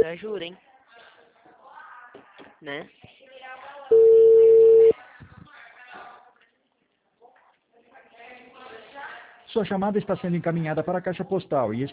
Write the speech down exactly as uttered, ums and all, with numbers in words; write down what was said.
pagar juros, hein? Né? Sua chamada está sendo encaminhada para a caixa postal e